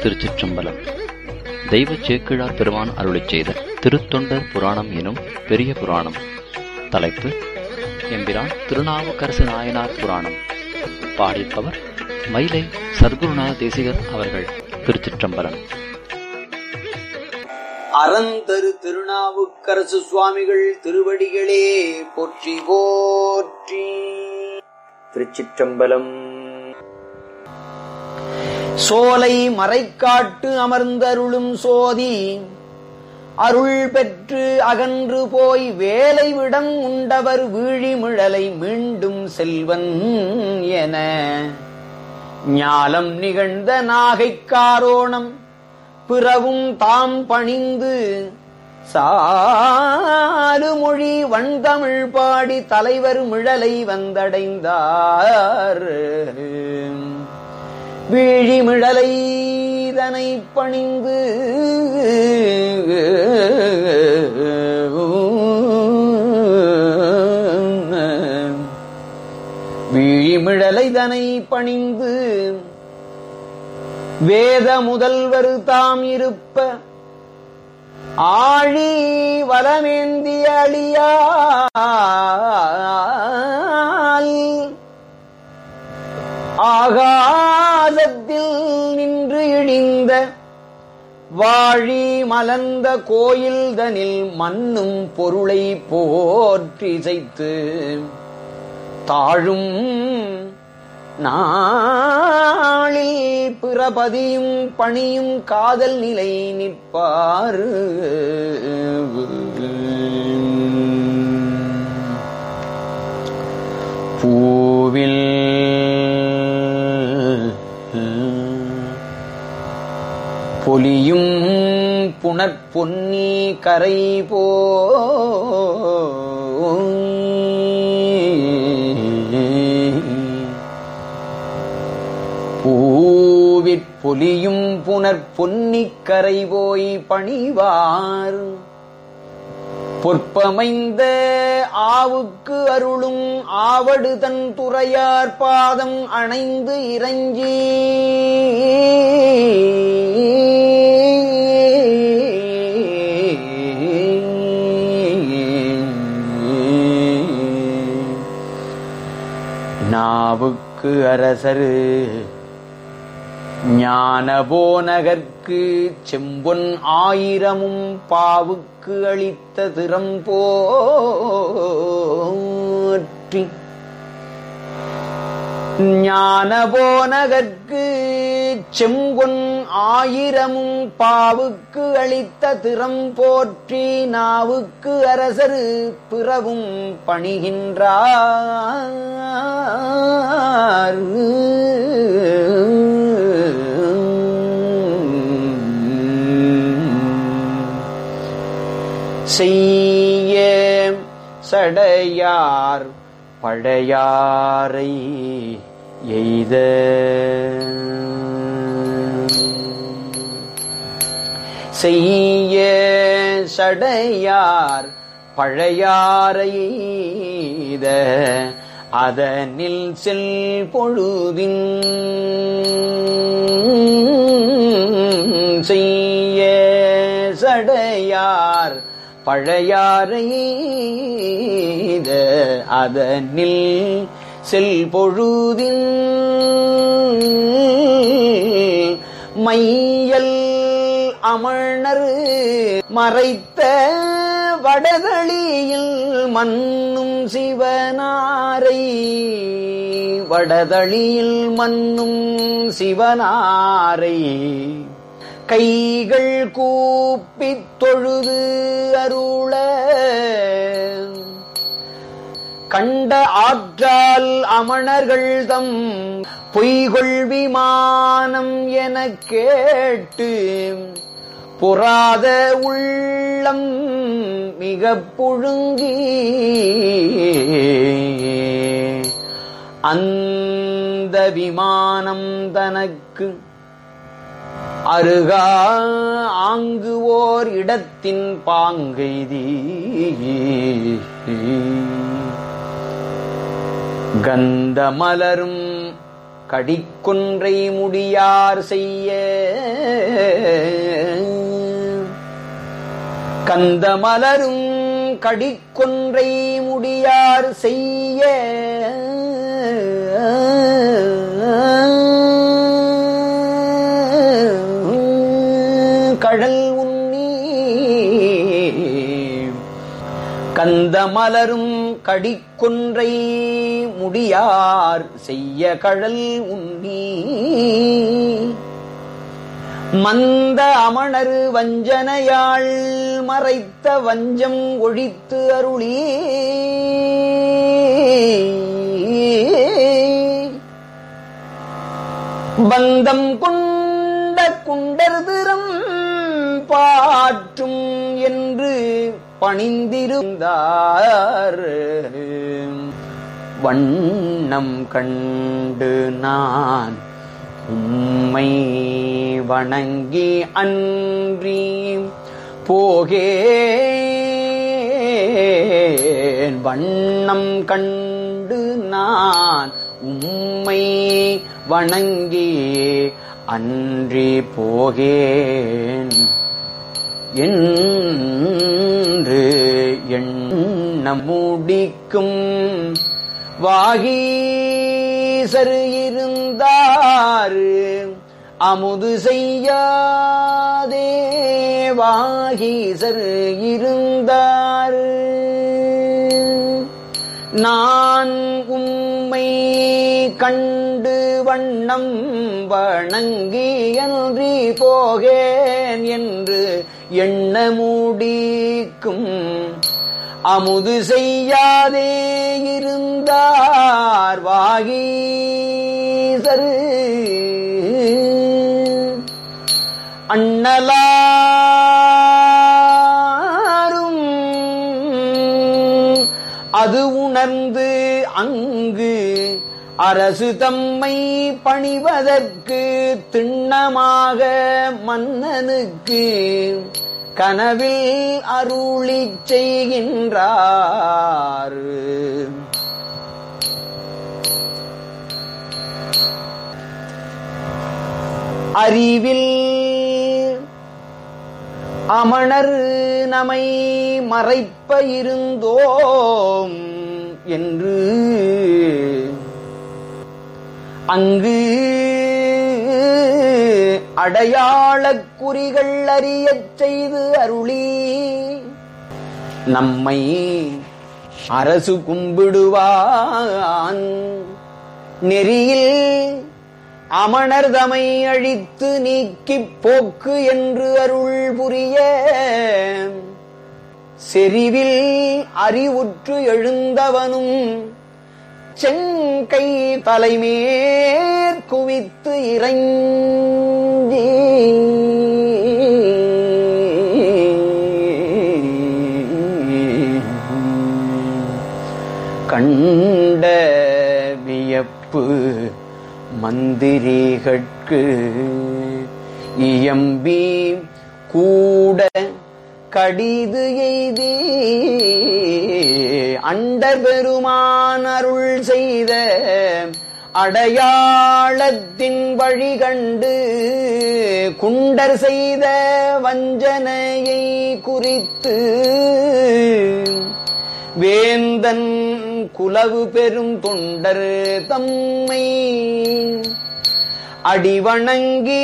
திருச்சிற்றம்பலம். தெய்வ சேக்கிழார் பெருமான் அருளிச் செய்த திருத்தொண்டர் புராணம் எனும் பெரிய புராணம். தலைப்பு எம்பிரான் திருநாவுக்கரசு நாயனார் புராணம். பாடிப்பவர் மயிலை சத்குருநாத தேசிகர் அவர்கள். திருச்சிற்றம்பலம். அறந்தரு திருநாவுக்கரசு சுவாமிகள் திருவடிகளே போற்றி போற்றி. திருச்சிற்றம்பலம். சோலை மறைக்காட்டு அமர்ந்தருளும் சோதி அருள் பெற்று அகன்று போய் வேலை விடம் உண்டவர் வீழிமிழலை மீண்டும் செல்வன் என ஞாலம் நிகழ்ந்த நாகைக்காரோணம் பிறவும் தாம் பணிந்து சாலுமொழி வண்தமிழ் பாடி தலைவர் மிழலை வந்தடைந்தார். வீழிமிழலை தனை பணிந்து வீழிமிழலை தனை பணிந்து வேத முதல்வர் தாம் இருப்ப ஆழி வலமேந்திய அழியால் ஆகாசத்தில் நின்று இழிந்த வாழி மலர்ந்த கோயில்தனில் மன்னும் பொருளை போற்றிசைத்து தாழும் நாளில் பிறபதியும் பணியும் காதல் நிலை நிற்பார். பூவில் பொலியும் புனற்பொன்னி கரை போ பூவிற்பொலியும் புனற்பொன்னிக்கரை போய் பணிவார். பொற்பமைந்த ஆவுக்கு அருளும் ஆவடு தன் துறையார் பாதம் அணைந்து இறங்கி நாவுக்கு அரசரு ஞானபோனகர்க்கு செம்பொன் ஆயிரமும் பாவுக்கு அளித்த திறம் போற்றி. ஞானபோனகர்க்கு செம்பொன் ஆயிரமும் பாவுக்கு அளித்த திறம் போற்றி நாவுக்கு அரசரு பிறவும் பணிகின்றார். செய்ய சடையார் பழையாரை எய்த செய்ய சடையார் பழையாரை எய்த அதனில் செல் பொழுதின் செய்ய சடையார் பழையாரை எய்த அதனில் செல் பொழுதின் மையல் அமணர் மறைத்த வடதளியில் மன்னும் சிவனாரை வடதளியில் மன்னும் சிவனாரை கைகள் கூப்பித் தொழுது அருள கண்ட ஆற்றால் அமணர்கள் தம் பொய்கொள் விமானம் எனக் கேட்டு பொறாத உள்ளம் மிக புழுங்கி அந்த விமானம் தனக்கு அருகா ஆங்கு ஓர் இடத்தின் பாங்கைதி கந்த மலரும் கடிக்கொன்றை முடியார் செய்ய கந்த மலரும் கடிக்கொன்றை முடியார் செய்ய கழல் உண்ணி கந்த மலரும் கடிக்கொன்றை முடியார் செய்ய கழல் உண்ணி மந்த அமணரு வஞ்சனையாள் மறைத்த வஞ்சம் ஒழித்து அருளி பந்தம் கொண்ட குண்டர்திறம் பாற்றும் என்று பணிந்திருந்தார். வண்ணம் கண்டு நான் உம்மை வணங்கி அன்றி போகேன். வண்ணம் கண்டு நான் உம்மை வணங்கி அன்றி போகேன் என்று எண்ண முடிக்கும் வாகீசர் இருந்தார் அமுது செய்யாதே. வாகீசர் இருந்தார் நான் உம்மை கண்டு வண்ணம் வணங்கி அன்றி போகேன் என்று எண்ண முடிக்கும் அமுது செய்யாதே இருந்தார் வாகீசர். அண்ணலாரும் அது உணர்ந்து அங்கு அரசு தம்மை பணிவதற்கு திண்ணமாக மன்னனுக்கு கனவில் அருளிச் செய்கின்றார். அறிவில் அமணர் நமை மறைப்ப இருந்தோம் என்று அங்கு அடையாளக் குறிகள் அறியச் செய்து அருளி நம்மை அரசு கும்பிடுவான் நெறியில் அமணர்தமை அழித்து நீக்கிப் போக்கு என்று அருள் புரிய செறிவில் அறிவுற்று எழுந்தவனும் செங்கை தலைமேற் குவித்து இறைஞ்சி கண்ட வியப்பு மந்திரிகட்கு இயம்பி கூட கடிது எய்தி அண்டர் பெருமான் அருள் செய்த அடையாளத்தின் வழி கண்டு குண்டர் செய்த வஞ்சனையை குறித்து வேந்தன் குலவு பெரும் தொண்டர் தம்மை அடிவணங்கி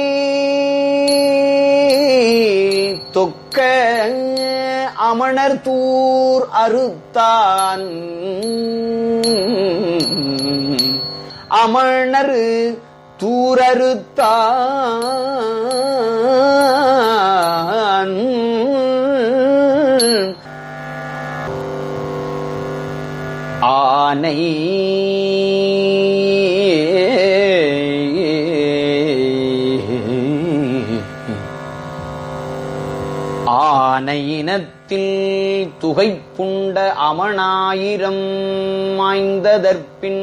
தொக்க அமணர் தூர் அறுத்தான் அமணர் தூரறுத்தான் ஆனை ஆனையினத்தில் துகைப்புண்ட அமனாயிரம் மாய்ந்ததற்பின்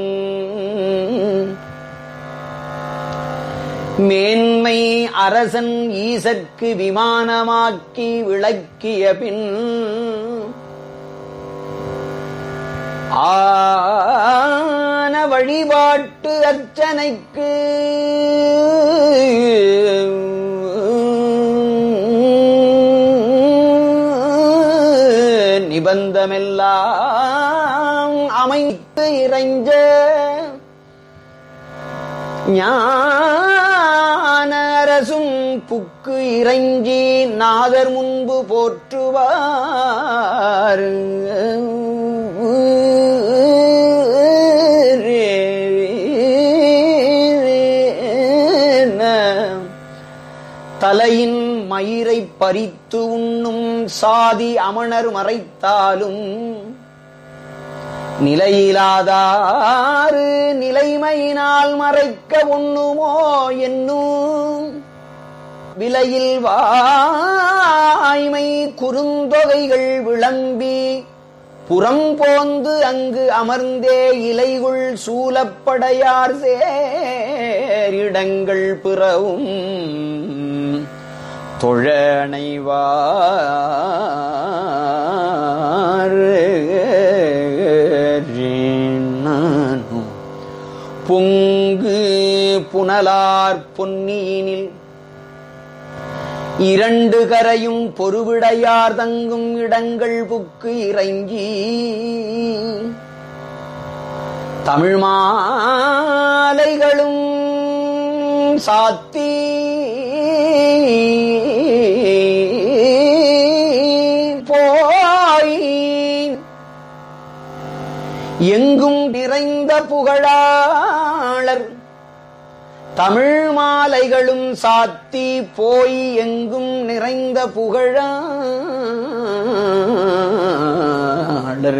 மேன்மை அரசன் ஈசற்கு விமானமாக்கி விளக்கிய பின் ஆன வழிபாட்டு அர்ச்சனைக்கு மலந்தமெல்லாம் அமைத்து இறைஞ்ச ஞான அரசும் புக்கு இறைஞ்சி நாதர் முன்பு போற்றுவார். தலையின் மயிரை பறித்து உண்ணும் சாதி அமணர் மறைத்தாலும் நிலையிலாதாறு நிலைமையினால் மறைக்க ஒண்ணுமோ என்னும் விலையில் வாய்மை குறுந்தொகைகள் விளம்பி புறம் போந்து அங்கு அமர்ந்தே இலைகுள் சூலப்படையார் சேரிடங்கள் பிறவும் தொழனைவார். பொங்கு புனலார் பொன்னியினில் இரண்டு கரையும் பொறுவிடையார் தங்கும் இடங்கள் புக்கு இறைஞ்சி தமிழ் மாலைகளும் சாத்தி போய் எங்கும் நிறைந்த புகழாளர் தமிழ் மாலைகளும் சாத்தி போய் எங்கும் நிறைந்த புகழாளர்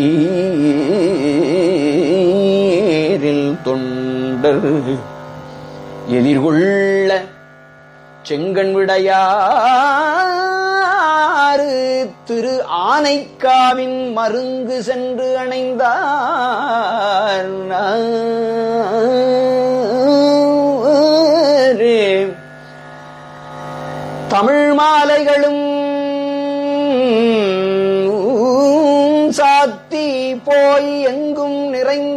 ஈரில் தொண்டர் எதிர்கொள்ள செங்கண் விடையாறு திரு ஆனைக்காவின் மருங்கு சென்று அணைந்தார். தமிழ் மாலைகளும் சாத்தி போய் எங்கும் நிறைந்த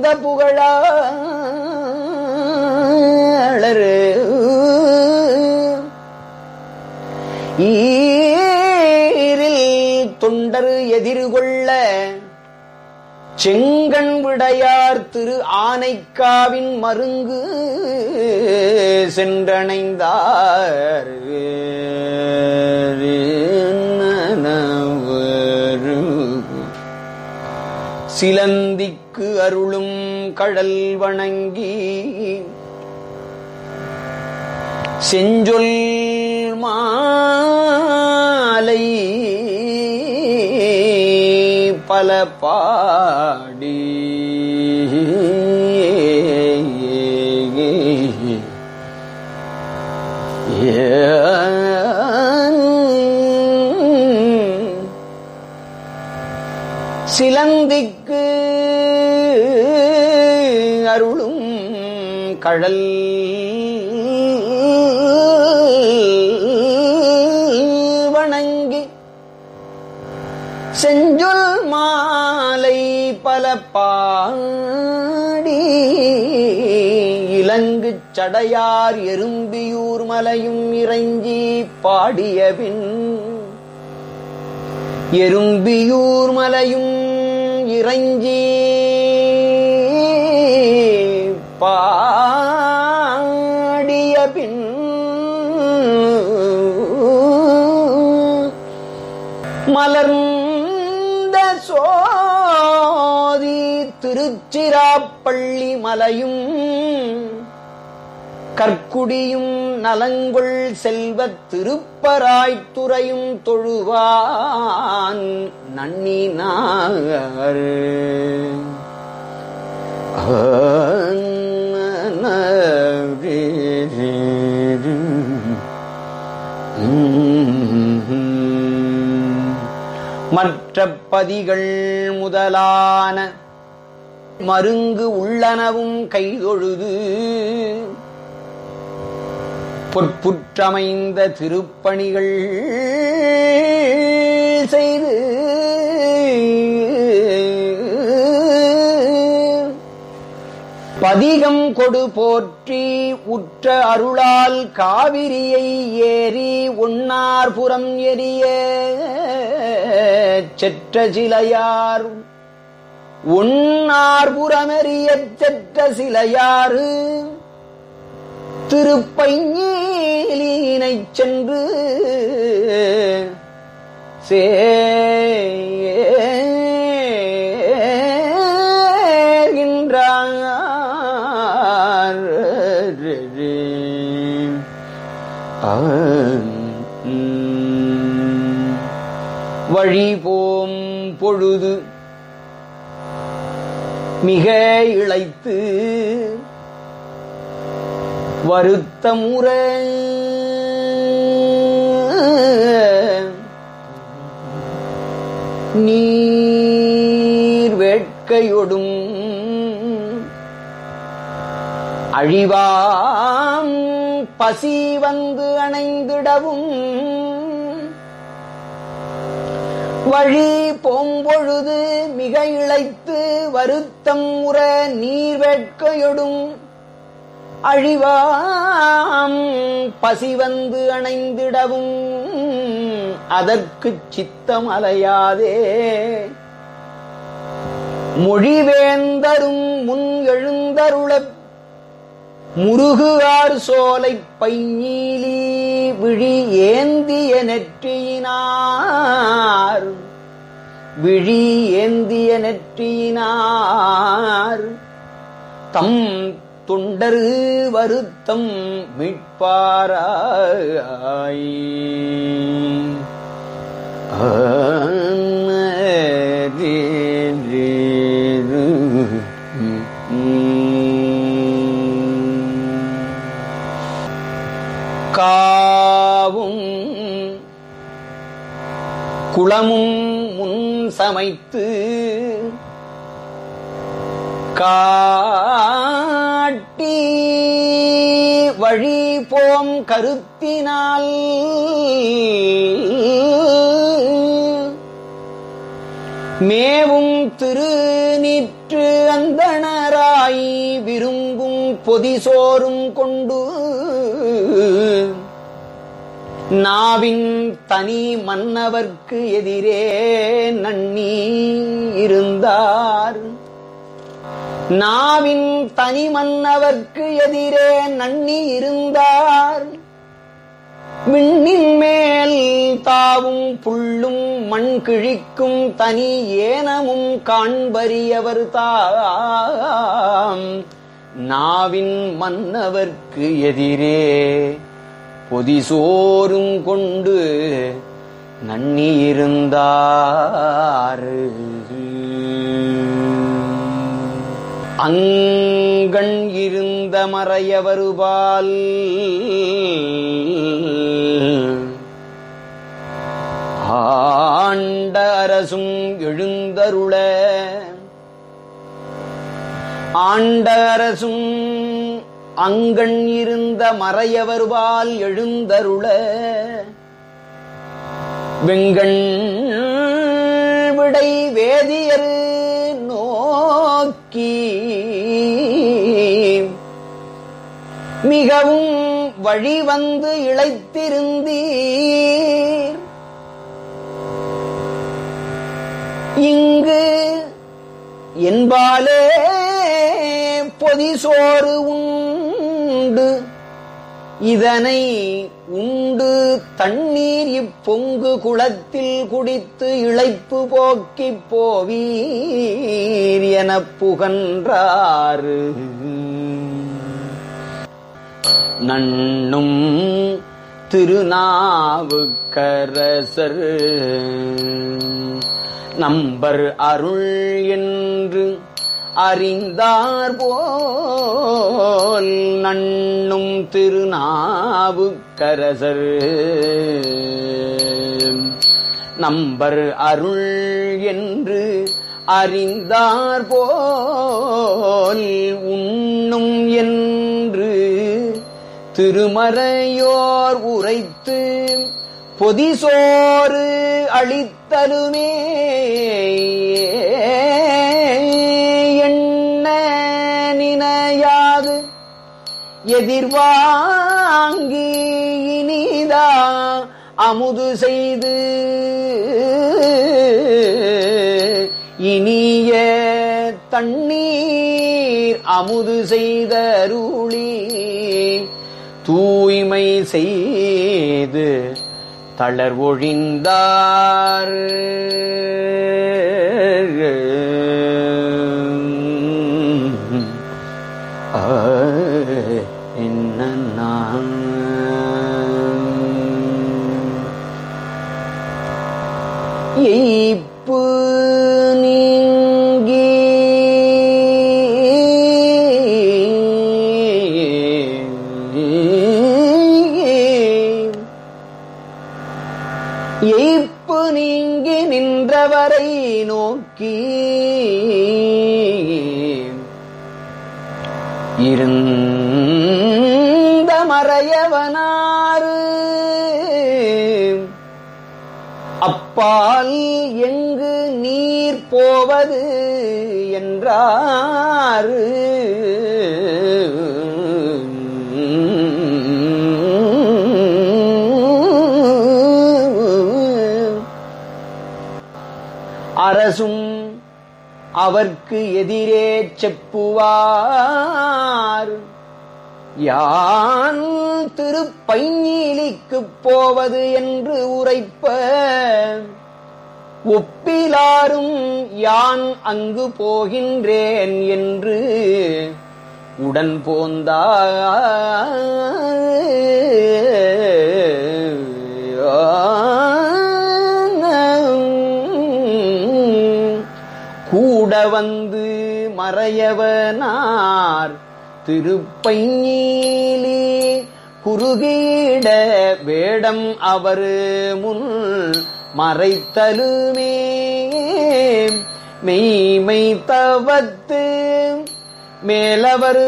புகழாளர் ஈரில் தொண்டர் எதிர்கொள்ள செங்கண் விடையார் திரு ஆனைக்காவின் மருங்கு சென்றணைந்தார். சிலந்திக்கு அருளும் கடல் வணங்கி செஞ்சொல் மாலை பல பாடி சிலந்திக்கு அருளும் கடல் வணங்கி செஞ்சொல் மாலை பல பாடி இலங்கு சடையார் எறும்பியூர் மலையும் இறைஞ்சி பாடியபின் எறும்பியூர் மலையும் இறைஞ்சி பாடியபின் மலர்ந்த சோதி திருச்சிராப்பள்ளி மலையும் கற்குடியும் நலங்கொள் செல்வத் திருப்பராய்த்துறையும் தொழுவான் நன்னினார். மற்ற பதிகள் முதலான மருங்கு உள்ளனவும் கைதொழுது பொற்புற்றமைந்த திருப்பணிகள் செய்து பதிகம் கொடு போற்றி உற்ற அருளால் காவிரியை ஏறி ஒன்னார்புறம் எரிய செற்ற சிலையார் ஒன்னார் புறமெறிய செற்ற சிலையாறு திருப்பைஞீலினைச் சென்று சேர்கின்றார். வழி போம் பொழுது மிக இளைத்து வருத்தமுற நீர் வேட்கையொடும் அழிவாம் பசி வந்து அணைந்திடவும் வழி போம்பொழுது மிக இளைத்து வருத்தம் உற நீர் வேட்கையொடும் அழிவாம் பசி வந்து அணைந்திடவும் அதற்குச் சித்தம் அலையாதே மொழிவேந்தரும் முன் எழுந்தருளப் முருகுஆர் சோலை பைஞீலி விழி ஏந்திய நெற்றியினார் விழி ஏந்திய நெற்றியினார் தம் தொண்டரு வருத்தம் மீட்பாராய். காவும் குளமும் முன் சமைத்து காட்டி வழி போம் கருத்தினால் மேவும் திருநீற்று அந்தணராய் விரும்பும் பொதிசோறும் கொண்டு நாவின் தனி மன்னவர்க்கு எதிரே நன்னி இருந்தார். நாவின் தனி மன்னவர்க்கு எதிரே நன்னி இருந்தார். விண்ணின் மேல் தாவும் புள்ளும் மண் கிழிக்கும் தனி ஏனமும் காண்பறியவர் தாம் நாவின் மன்னவர்க்கு எதிரே பொதிசோறும் கொண்டு நன்னியிருந்தார். அங்கண் இருந்த மறையவருபால் ஆண்ட அரசும் எழுந்தருள ஆண்ட அரசும் அங்கண் இருந்த மறையவருபால் எழுந்தருள வெங்கண் விடை வேதியர் நோக்கி மிகவும் வழி வந்து இளைத்திருந்தீர். இங்கு என்பாலே பொதிசோறு உண்டு இதனை உண்டு தண்ணீர் இப்பொங்கு குளத்தில் குடித்து இளைப்பு போக்கிப் போவீர் எனப் புகன்றாறு. நண்ணும் திருநாவுக்கரசர் நம்பர் அருள் என்று அறிந்தார் போல் நண்ணும் திருநாவுக்கரசர் நம்பர் அருள் என்று அறிந்தார் போல் உண்ணும் என்று திருமறையோர் உரைத்து பொதிசோறு அளித்தலுமே எண்ண நினையாது எதிர்வாங்கி இனிதா அமுது செய்து இனிய தண்ணீர் அமுது செய்தருளி தூய்மை செய்து தளர்வொழிந்தார். எய்ப்பு நீங்கி எய்ப்பு நீங்கி நின்றவரை நோக்கி இருந்த மறையவனாறு அப்பால் எங்கு நீர் போவது என்றார். அரசும் அவர்க்கு எதிரே செப்புவார். யான் திருப்பையிலிக்குப் போவது என்று உரைப்ப ஒப்பிலாரும் யான் அங்கு போகின்றேன் என்று உடன் போந்தார். கூட வந்து மறையவனார் திருப்பையிலி குறுகிட வேடம் அவர் முன் மறைத்தலுமே மெய்மை தவத்து மேலவர்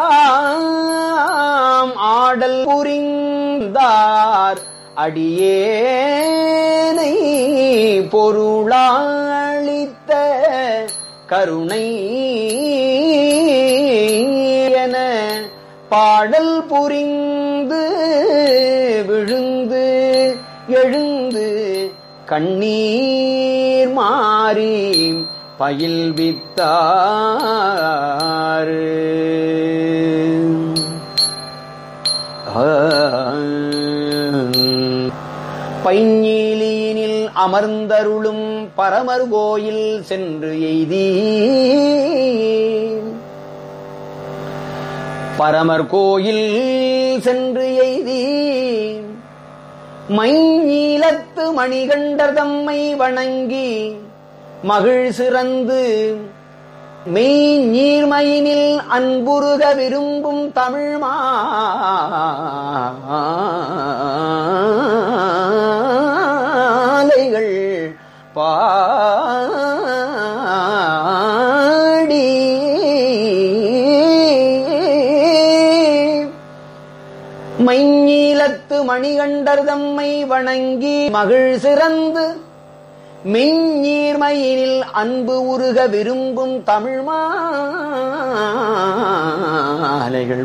தாம் ஆடல் புரிந்தார். அடியேனை பொருளாளித்த கருணை என பாடல் புரிந்து விழுந்து எழுந்து கண்ணீர் மாறி பயில்வித்தார். பைஞ்ஞிலியினில் அமர்ந்தருளும் பரமர் கோயில் சென்று எய்தி பரமர் கோயில் சென்று எய்தி மைஞீலத்து மணிகண்டர் தம்மை வணங்கி மகிழ் சிறந்து மெய் நீர்மையினில் அன்புருக விரும்பும் தமிழ் மாலைகள் பாடி மைஞீலத்து மணிகண்டர் தம்மை வணங்கி மகிழ் சிறந்து மெய்நீர்மையினில் அன்பு உருக விரும்பும் தமிழ் மாலைகள்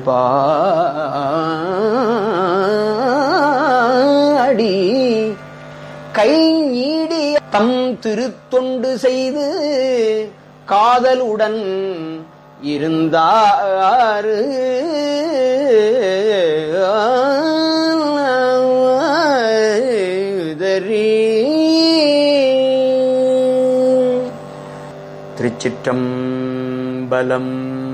பாடி கை நீடிய தம் திருத்தொண்டு செய்து காதலுடன் இருந்தார். திருச்சிற்றம்பலம்.